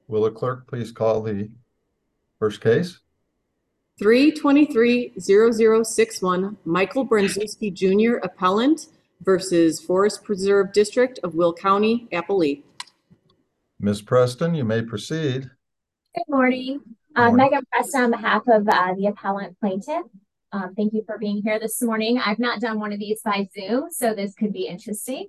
Will the clerk please call the first case? 323-0061 Michael Brzezinski Jr. Appellant versus Forest Preserve District of Will County, Appalachia. Ms. Preston, you may proceed. Good morning. Megan Preston on behalf of the appellant plaintiff. Thank you for being here this morning. I've not done one of these by Zoom, so this could be interesting.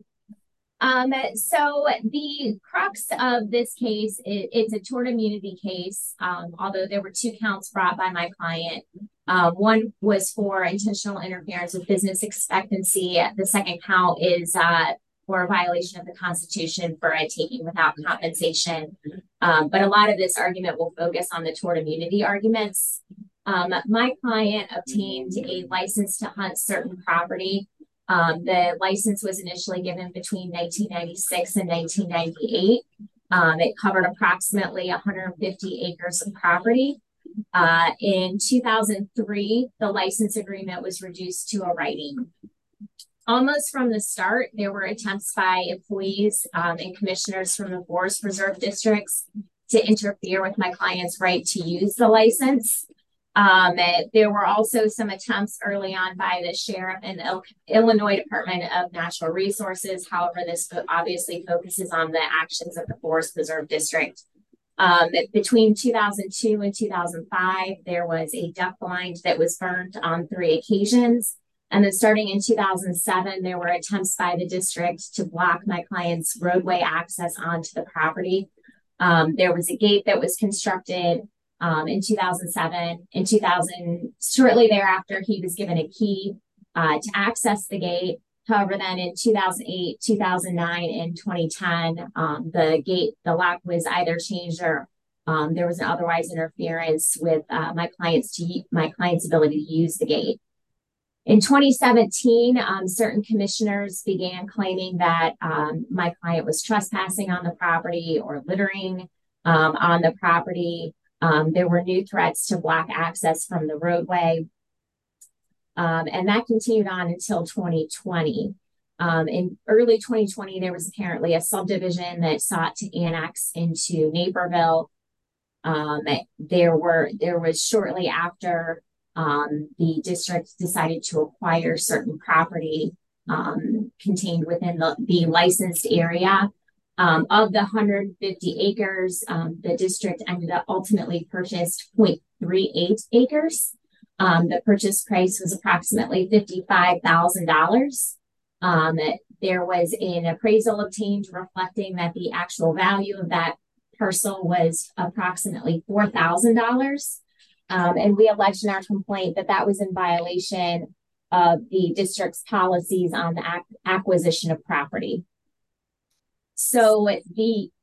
So the crux of this case, it's a tort immunity case, although there were two counts brought by my client. One was for intentional interference with business expectancy. The second count is for a violation of the Constitution for a taking without compensation. But a lot of this argument will focus on the tort immunity arguments. My client obtained a license to hunt certain property. The license was initially given between 1996 and 1998. It covered approximately 150 acres of property. In 2003, the license agreement was reduced to a writing. Almost from the start, there were attempts by employees and commissioners from the Forest Preserve districts to interfere with my client's right to use the license. There were also some attempts early on by the sheriff and the Illinois Department of Natural Resources. However, this obviously focuses on the actions of the Forest Preserve District. Between 2002 and 2005, there was a duck blind that was burned on 3 occasions. And then starting in 2007, there were attempts by the district to block my client's roadway access onto the property. There was a gate that was constructed in 2007. In 2000, shortly thereafter, he was given a key to access the gate. However, then in 2008, 2009, and 2010, the lock was either changed or there was an otherwise interference with my client's ability to use the gate. In 2017, certain commissioners began claiming that my client was trespassing on the property or littering on the property. There were new threats to block access from the roadway. And that continued on until 2020. In early 2020, there was apparently a subdivision that sought to annex into Naperville. There was shortly after the district decided to acquire certain property contained within the licensed area. Of the 150 acres, the district ended up ultimately purchased 0.38 acres. The purchase price was approximately $55,000. There was an appraisal obtained reflecting that the actual value of that parcel was approximately $4,000. And we alleged in our complaint that that was in violation of the district's policies on the acquisition of property. So the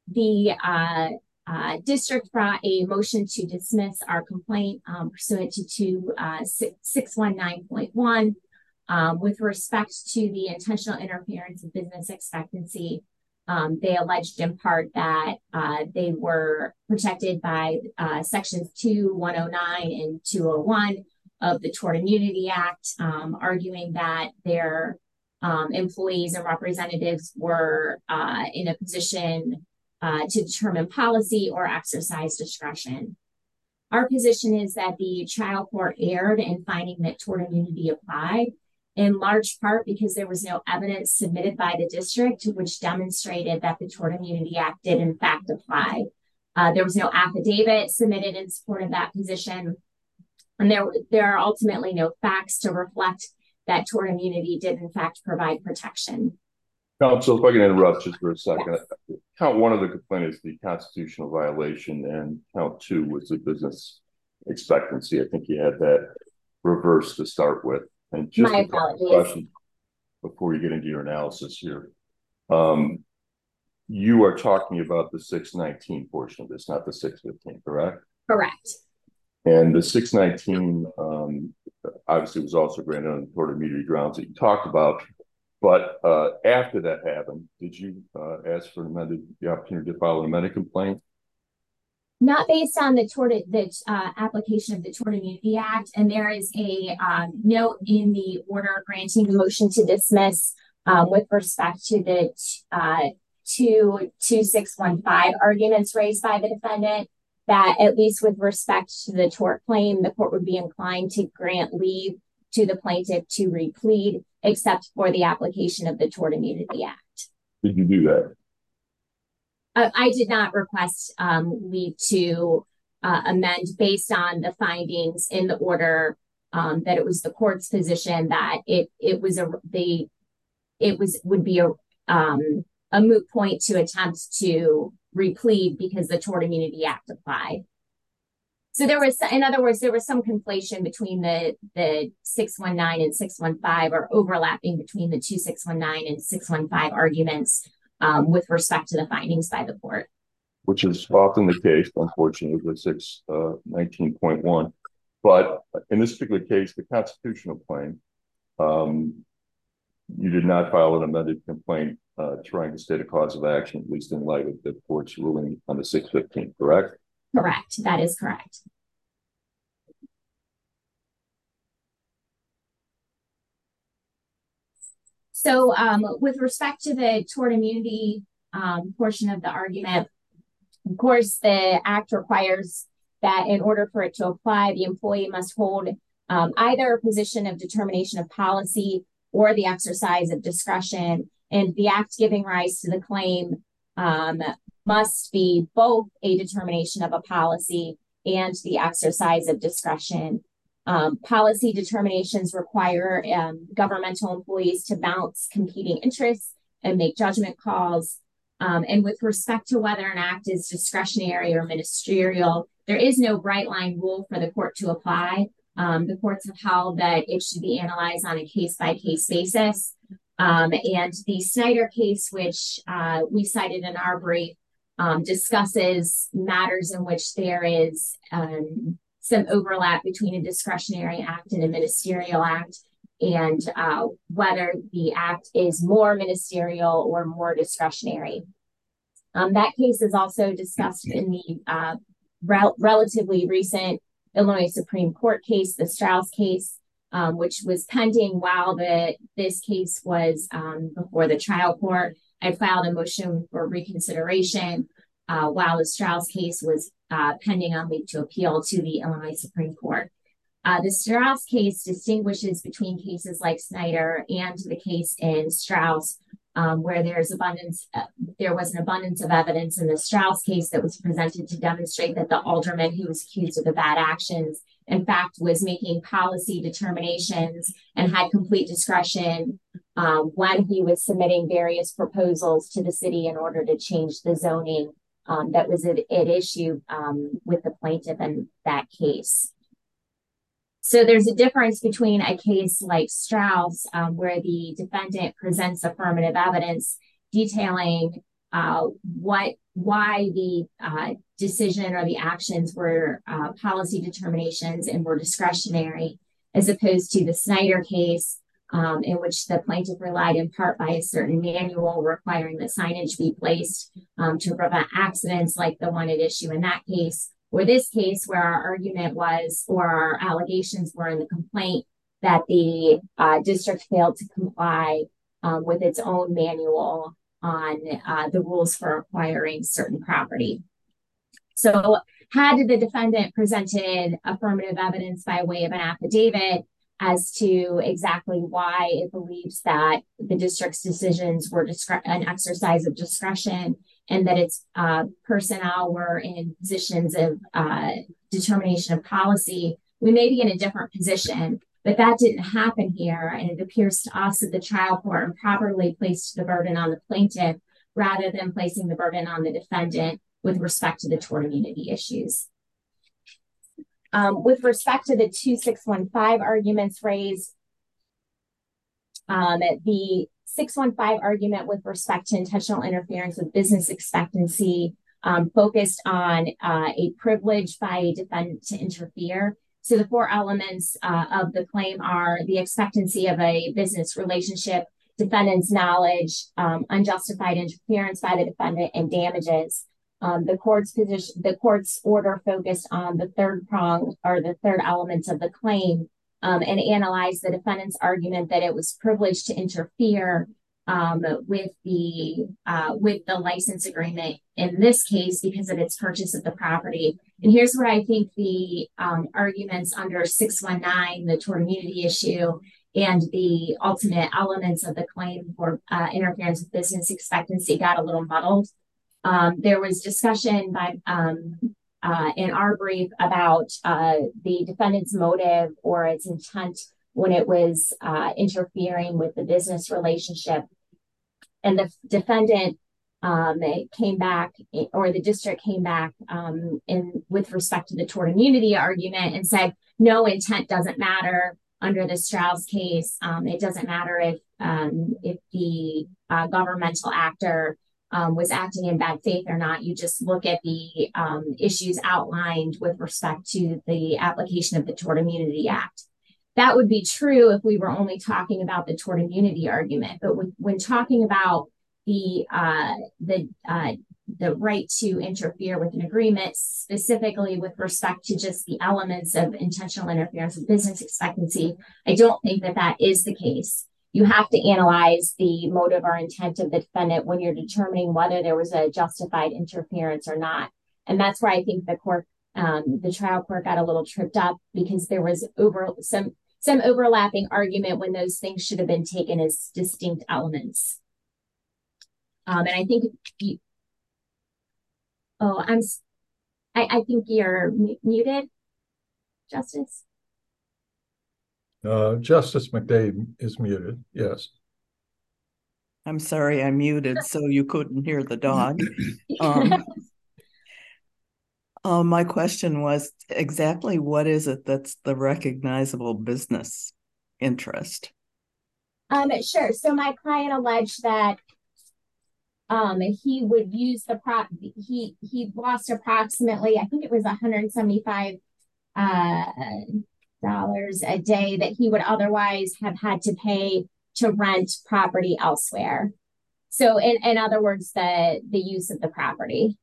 district brought a motion to dismiss our complaint pursuant to 619.1 with respect to the intentional interference of business expectancy. They alleged in part that they were protected by sections 2109 and 201 of the Tort Immunity Act, arguing that their employees and representatives were in a position to determine policy or exercise discretion. Our position is that the trial court erred in finding that tort immunity applied, in large part because there was no evidence submitted by the district which demonstrated that the Tort Immunity Act did in fact apply. There was no affidavit submitted in support of that position, and there are ultimately no facts to reflect that tort immunity did in fact provide protection. Counsel, if I can interrupt just for a second. Yes. Count 1 of the complaint is the constitutional violation, and count 2 was the business expectancy. I think you had that reversed to start with. And just a question before you get into your analysis here. You are talking about the 619 portion of this, not the 615, correct? Correct. And the 619 obviously was also granted on the tort immunity grounds that you talked about. But after that happened, did you ask for the opportunity to file an amended complaint? Not based on the application of the Tort Immunity Act, and there is a note in the order granting the motion to dismiss with respect to the two 2615 arguments raised by the defendant, that at least with respect to the tort claim, the court would be inclined to grant leave to the plaintiff to replead, except for the application of the Tort Immunity Act. Did you do that? I did not request leave to amend based on the findings in the order, that it was the court's position that it would be a moot point to attempt to replead because the Tort Immunity Act applied. So there was, in other words, there was some conflation between the 619 and 615, or overlapping between the 2619 and 615 arguments with respect to the findings by the court. Which is often the case, unfortunately, with 619.1. But in this particular case, the constitutional claim, you did not file an amended complaint trying to state a cause of action, at least in light of the court's ruling on the 615, correct? Correct. That is correct. So with respect to the tort immunity portion of the argument, of course, the Act requires that in order for it to apply, the employee must hold either a position of determination of policy or the exercise of discretion. And the Act giving rise to the claim must be both a determination of a policy and the exercise of discretion. Policy determinations require governmental employees to balance competing interests and make judgment calls. And with respect to whether an act is discretionary or ministerial, there is no bright line rule for the court to apply. The courts have held that it should be analyzed on a case-by-case basis. And the Snyder case, which we cited in our brief, discusses matters in which there is some overlap between a discretionary act and a ministerial act, and whether the act is more ministerial or more discretionary. That case is also discussed in the relatively recent Illinois Supreme Court case, the Strauss case, which was pending while this case was before the trial court. I filed a motion for reconsideration while the Strauss case was pending on leave to appeal to the Illinois Supreme Court. The Strauss case distinguishes between cases like Snyder and the case in Strauss, where there was an abundance of evidence in the Strauss case that was presented to demonstrate that the alderman who was accused of the bad actions, in fact, was making policy determinations and had complete discretion when he was submitting various proposals to the city in order to change the zoning that was at issue with the plaintiff in that case. So there's a difference between a case like Strauss, where the defendant presents affirmative evidence detailing why the decision or the actions were policy determinations and were discretionary, as opposed to the Snyder case, in which the plaintiff relied in part by a certain manual requiring that signage be placed to prevent accidents like the one at issue in that case, or this case where our argument was, or our allegations were in the complaint, that the district failed to comply with its own manual on the rules for acquiring certain property. So had the defendant presented affirmative evidence by way of an affidavit as to exactly why it believes that the district's decisions were an exercise of discretion and that its personnel were in positions of determination of policy, we may be in a different position. But that didn't happen here, and it appears to us that the trial court improperly placed the burden on the plaintiff rather than placing the burden on the defendant with respect to the tort immunity issues. With respect to the 2615 arguments raised, the 615 argument with respect to intentional interference with business expectancy focused on a privilege by a defendant to interfere. So the four elements of the claim are the expectancy of a business relationship, defendant's knowledge, unjustified interference by the defendant, and damages. The court's order focused on the third prong, or the third element of the claim, and analyzed the defendant's argument that it was privileged to interfere with the license agreement in this case because of its purchase of the property. And here's where I think the arguments under 619, the tort immunity issue, and the ultimate elements of the claim for interference with business expectancy got a little muddled. There was discussion by in our brief about the defendant's motive or its intent when it was interfering with the business relationship. And the defendant came back, or the district came back with respect to the tort immunity argument and said, no, intent doesn't matter under the Strauss case. It doesn't matter if the governmental actor was acting in bad faith or not. You just look at the issues outlined with respect to the application of the Tort Immunity Act. That would be true if we were only talking about the tort immunity argument. But when talking about the right to interfere with an agreement, specifically with respect to just the elements of intentional interference with business expectancy, I don't think that is the case. You have to analyze the motive or intent of the defendant when you're determining whether there was a justified interference or not. And that's where I think the trial court got a little tripped up, because there was some overlapping argument when those things should have been taken as distinct elements. And I think I think you're muted, Justice. Justice McDade is muted. Yes. I'm sorry, I muted so you couldn't hear the dog. My question was, exactly what is it that's the recognizable business interest? Sure. So my client alleged that he would use the he lost approximately, I think it was $175 a day that he would otherwise have had to pay to rent property elsewhere. So in other words, the use of the property.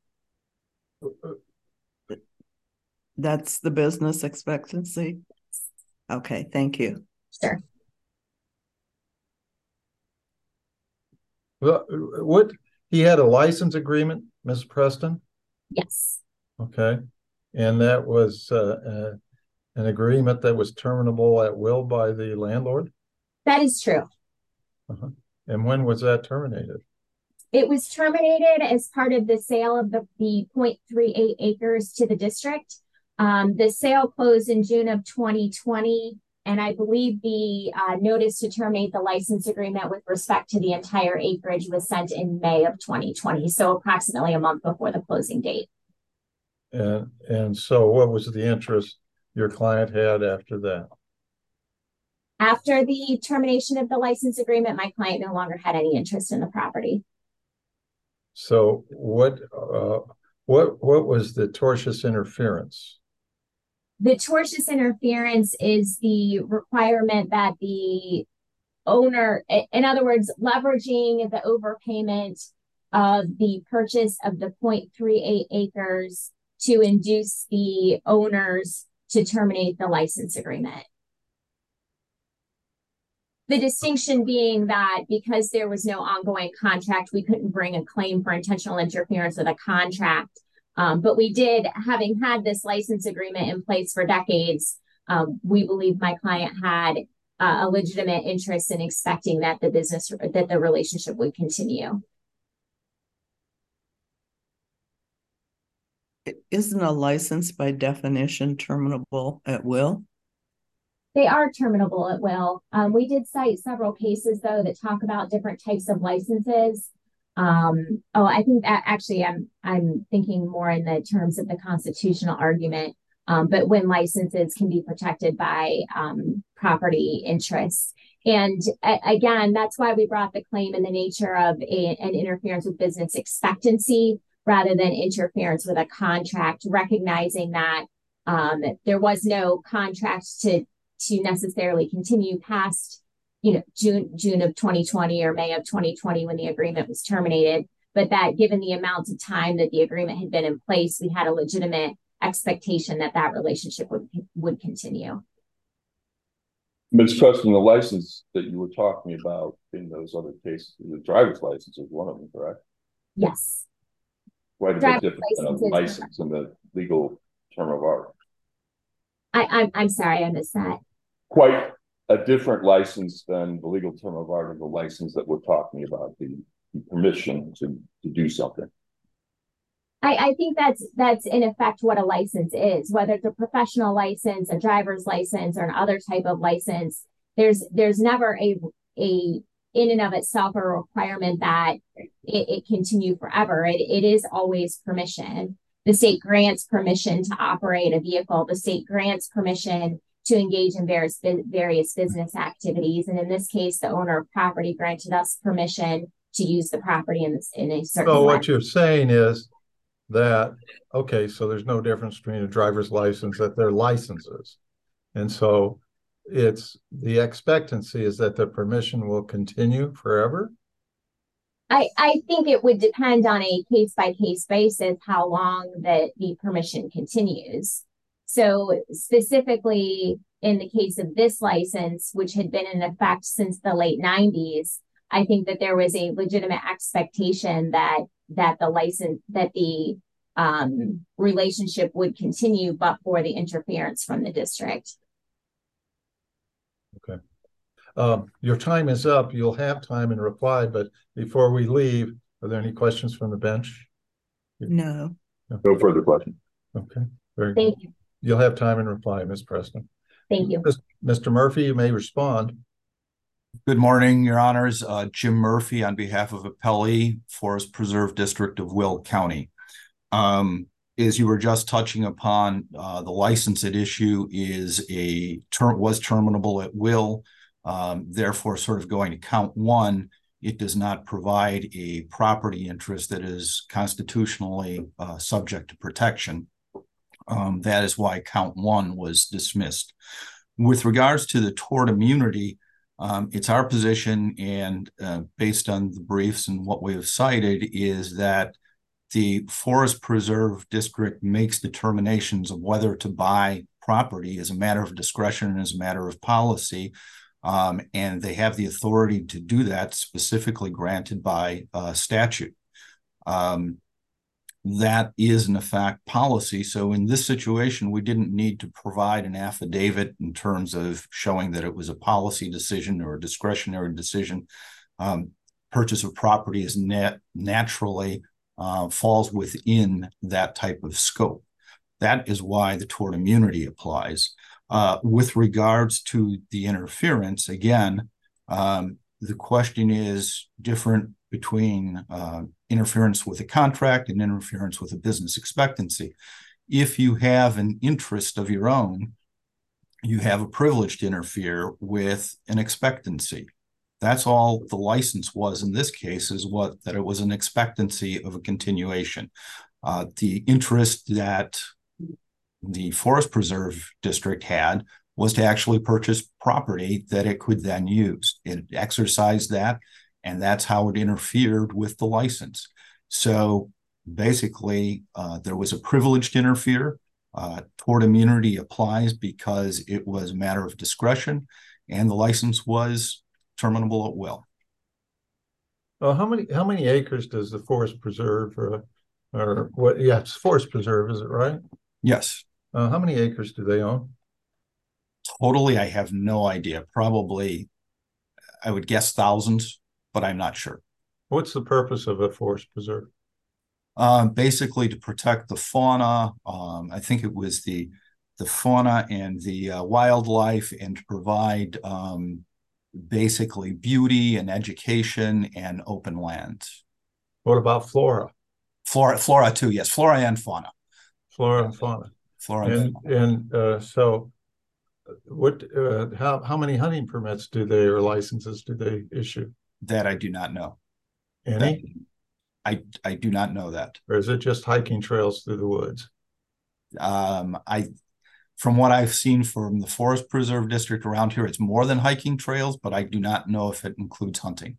That's the business expectancy? Okay, thank you. Sure. Well, he had a license agreement, Ms. Preston? Yes. Okay. And that was an agreement that was terminable at will by the landlord? That is true. Uh-huh. And when was that terminated? It was terminated as part of the sale of the 0.38 acres to the district. The sale closed in June of 2020, and I believe the notice to terminate the license agreement with respect to the entire acreage was sent in May of 2020, so approximately a month before the closing date. And so what was the interest your client had after that? After the termination of the license agreement, my client no longer had any interest in the property. So what was the tortious interference? The tortious interference is the requirement that the owner, in other words, leveraging the overpayment of the purchase of the 0.38 acres to induce the owners to terminate the license agreement. The distinction being that because there was no ongoing contract, we couldn't bring a claim for intentional interference with a contract. But we did, having had this license agreement in place for decades, we believe my client had a legitimate interest in expecting that the relationship would continue. Isn't a license by definition terminable at will? They are terminable at will. We did cite several cases, though, that talk about different types of licenses. I think that actually I'm thinking more in the terms of the constitutional argument, but when licenses can be protected by property interests. And again, that's why we brought the claim in the nature of an interference with business expectancy rather than interference with a contract, recognizing that there was no contract to necessarily continue past June of 2020 or May of 2020 when the agreement was terminated, but that given the amount of time that the agreement had been in place, we had a legitimate expectation that that relationship would continue. Ms. Preston, the license that you were talking about in those other cases, the driver's license is one of them, correct? Yes. Quite a bit different than a license in the legal term of art. I'm sorry, I missed that. Quite a different license than the legal term of art of the license that we're talking about, the permission to do something. I think that's in effect what a license is, whether it's a professional license, a driver's license, or another type of license. There's never a in and of itself a requirement that it continue forever. It is always permission. The state grants permission to operate a vehicle. The state grants permission to engage in various business activities. And in this case, the owner of property granted us permission to use the property in a certain way. So what you're saying is that, okay, so there's no difference between a driver's license, that they're licenses. And so it's the expectancy is that the permission will continue forever? I think it would depend on a case-by-case basis how long the permission continues. So specifically in the case of this license, which had been in effect since the late 90s, I think that there was a legitimate expectation that the relationship would continue, but for the interference from the district. Okay. Your time is up. You'll have time in reply, but before we leave, are there any questions from the bench? No. No further questions. Okay. Very Thank good. you. You'll have time in reply, Ms. Preston. Thank you. Mr. Murphy, you may respond. Good morning, Your Honors. Jim Murphy on behalf of Appellee, Forest Preserve District of Will County. As you were just touching upon, the license at issue was terminable at will. Therefore, sort of going to count one, it does not provide a property interest that is constitutionally subject to protection. That is why count one was dismissed. With regards to the tort immunity, it's our position, and based on the briefs and what we have cited, is that the Forest Preserve District makes determinations of whether to buy property as a matter of discretion and as a matter of policy. And they have the authority to do that, specifically granted by statute. That is, in effect, policy. So in this situation, we didn't need to provide an affidavit in terms of showing that it was a policy decision or a discretionary decision. Purchase of property is naturally falls within that type of scope. That is why the tort immunity applies. With regards to the interference, again, the question is different between interference with a contract and interference with a business expectancy. If you have an interest of your own, you have a privilege to interfere with an expectancy. That's all the license was in this case, is that it was an expectancy of a continuation. The interest that the Forest Preserve District had was to actually purchase property that it could then use. It exercised that, and that's how it interfered with the license. So basically, there was a privilege to interfere. Tort immunity applies because it was a matter of discretion, and the license was terminable at will. Well, how many acres does the Forest Preserve or what? Yeah, it's Forest Preserve, is it right? Yes. How many acres do they own? Totally, I have no idea. Probably, I would guess thousands, but I'm not sure. What's the purpose of a forest preserve? Basically to protect the fauna. I think it was the fauna and the wildlife, and to provide basically beauty and education and open lands. What about flora? Flora too, yes. Flora and fauna. Flora and fauna. Flora and fauna. And so what how many hunting permits do they, or licenses do they issue? That I do not know. Any? I do not know that. Or is it just hiking trails through the woods? From what I've seen from the Forest Preserve District around here, it's more than hiking trails, but I do not know if it includes hunting.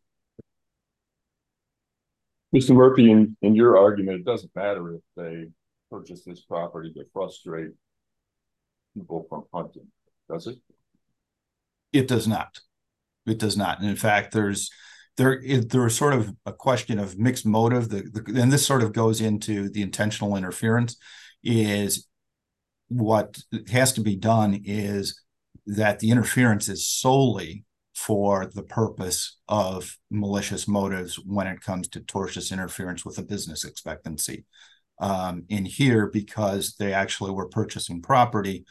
Mr. Murphy, in your argument, it doesn't matter if they purchase this property to frustrate people from hunting, does it? It does not. It does not. And in fact, there's sort of a question of mixed motive. And this sort of goes into the intentional interference. Is what has to be done is that the interference is solely for the purpose of malicious motives when it comes to tortious interference with a business expectancy. In here, because they actually were purchasing property,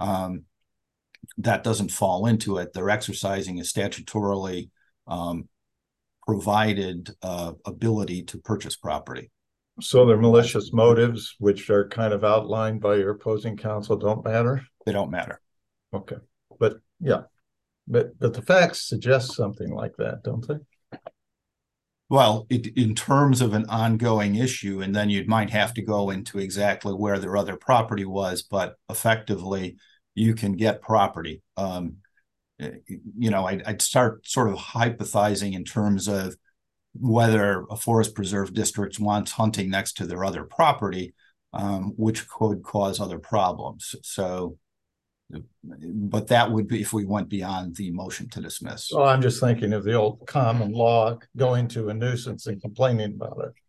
that doesn't fall into it. They're exercising a statutorily provided ability to purchase property. So their malicious motives, which are kind of outlined by your opposing counsel, don't matter? They don't matter. Okay. But yeah, but the facts suggest something like that, don't they? Well, in terms of an ongoing issue, and then you might have to go into exactly where their other property was, but effectively you can get property. I'd start sort of hypothesizing in terms of whether a forest preserve district wants hunting next to their other property, which could cause other problems. So, but that would be if we went beyond the motion to dismiss. Oh, I'm just thinking of the old common law going to a nuisance and complaining about it.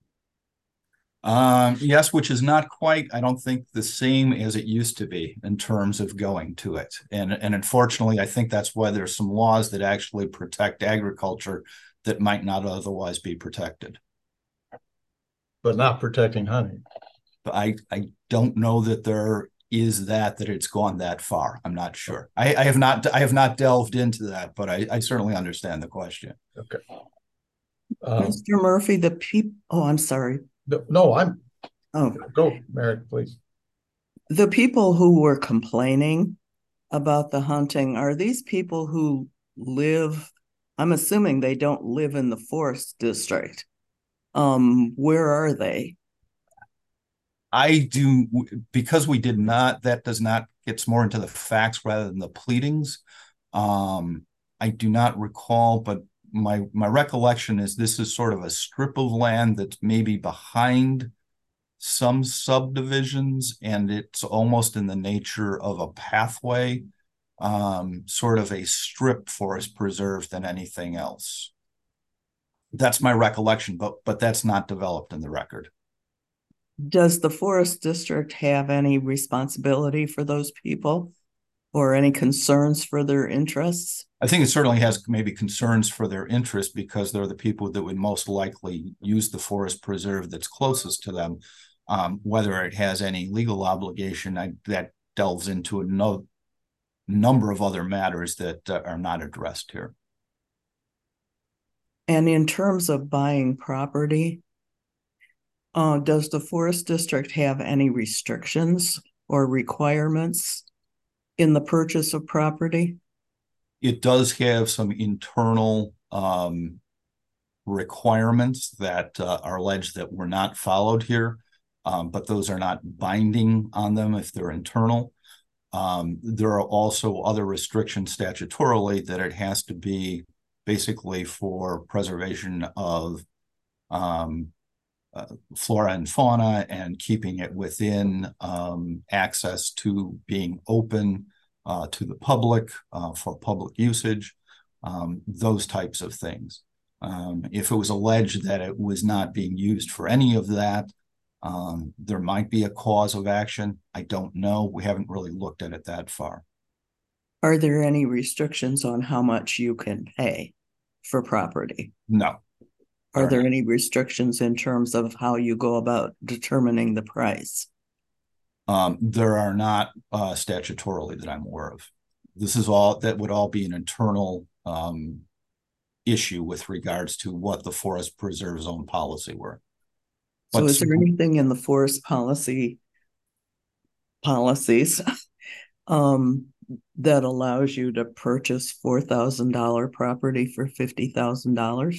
Yes, which is not quite, I don't think, the same as it used to be in terms of going to it. And unfortunately, I think that's why there's some laws that actually protect agriculture that might not otherwise be protected. But not protecting hunting. But I don't know that there is that it's gone that far. I'm not sure. I have not delved into that, but I certainly understand the question. Okay. Mr. Murphy, I'm sorry. No, go, Merrick, please. The people who were complaining about the hunting, are these people who live, I'm assuming they don't live in the forest district. Where are they? I do, because we did not, that does not, gets more into the facts rather than the pleadings. I do not recall, but my recollection is this is sort of a strip of land that's maybe behind some subdivisions, and it's almost in the nature of a pathway, sort of a strip forest preserve than anything else. That's my recollection, but that's not developed in the record. Does the forest district have any responsibility for those people or any concerns for their interests? I think it certainly has maybe concerns for their interest because they're the people that would most likely use the forest preserve that's closest to them. Whether it has any legal obligation, that delves into a number of other matters that are not addressed here. And in terms of buying property, does the forest district have any restrictions or requirements in the purchase of property? It does have some internal requirements that are alleged that were not followed here, but those are not binding on them if they're internal. There are also other restrictions statutorily that it has to be basically for preservation of flora and fauna and keeping it within access to being open to the public for public usage, those types of things. If it was alleged that it was not being used for any of that, there might be a cause of action. I don't know. We haven't really looked at it that far. Are there any restrictions on how much you can pay for property? No. Are there any restrictions in terms of how you go about determining the price? There are not statutorily that I'm aware of. That would all be an internal issue with regards to what the Forest Preserve's own policy were. So is there anything in the forest policies that allows you to purchase $4,000 property for $50,000?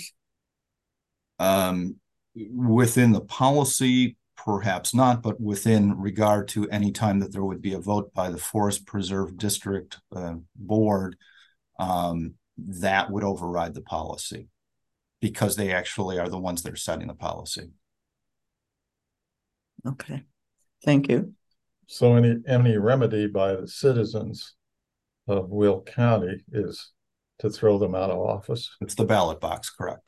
Within the policy, perhaps not, but within regard to any time that there would be a vote by the Forest Preserve District Board, that would override the policy because they actually are the ones that are setting the policy. Okay, thank you. So any remedy by the citizens of Will County is to throw them out of office. It's the ballot box, correct?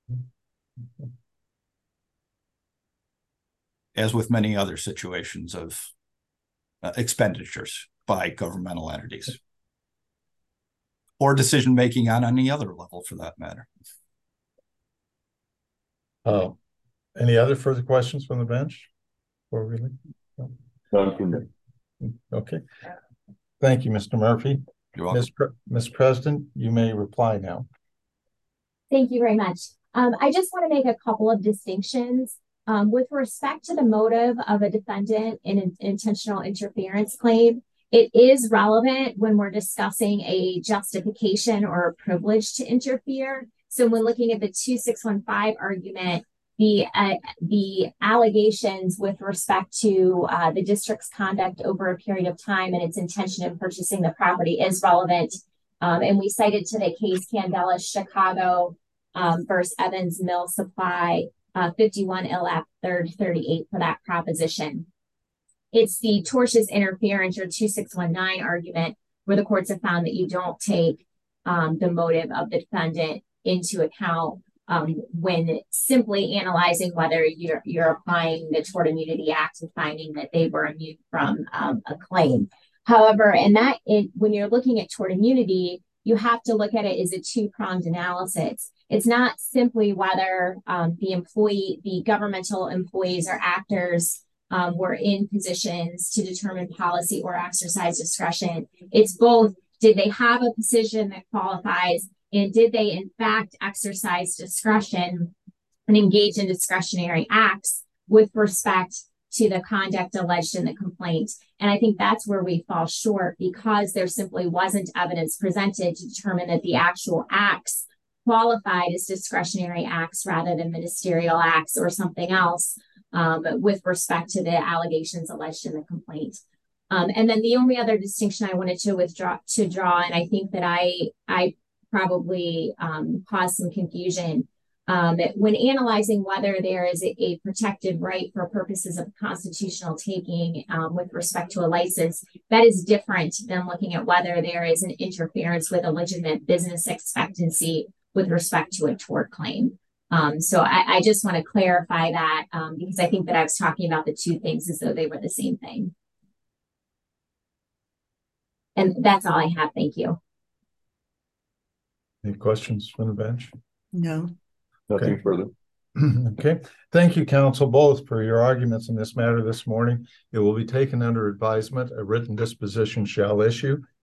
As with many other situations of expenditures by governmental entities. Or decision-making on any other level for that matter. Any other further questions from the bench? Or really? None from me. Okay. Thank you, Mr. Murphy. You're welcome. Ms. President, you may reply now. Thank you very much. I just want to make a couple of distinctions. With respect to the motive of a defendant in an intentional interference claim, it is relevant when we're discussing a justification or a privilege to interfere. So when looking at the 2615 argument, the allegations with respect to the district's conduct over a period of time and its intention in purchasing the property is relevant. And we cited to the case Candela Chicago versus Evans Mill Supply 51 ILAP 3rd 38 for that proposition. It's the tortious interference or 2619 argument where the courts have found that you don't take the motive of the defendant into account when simply analyzing whether you're applying the Tort Immunity Act and finding that they were immune from a claim. However, when you're looking at tort immunity, you have to look at it as a two-pronged analysis. It's not simply whether the governmental employees or actors were in positions to determine policy or exercise discretion. It's both, did they have a position that qualifies, and did they in fact exercise discretion and engage in discretionary acts with respect to the conduct alleged in the complaint. And I think that's where we fall short, because there simply wasn't evidence presented to determine that the actual acts qualified as discretionary acts rather than ministerial acts or something else with respect to the allegations alleged in the complaint. And then the only other distinction I wanted to draw, and I think that I probably caused some confusion, when analyzing whether there is a protected right for purposes of constitutional taking with respect to a license, that is different than looking at whether there is an interference with a legitimate business expectancy with respect to a tort claim. So I just want to clarify that because I think that I was talking about the two things as though they were the same thing. And that's all I have. Thank you. Any questions from the bench? No. Nothing further. Okay. Thank you, counsel, both for your arguments in this matter this morning. It will be taken under advisement. A written disposition shall issue,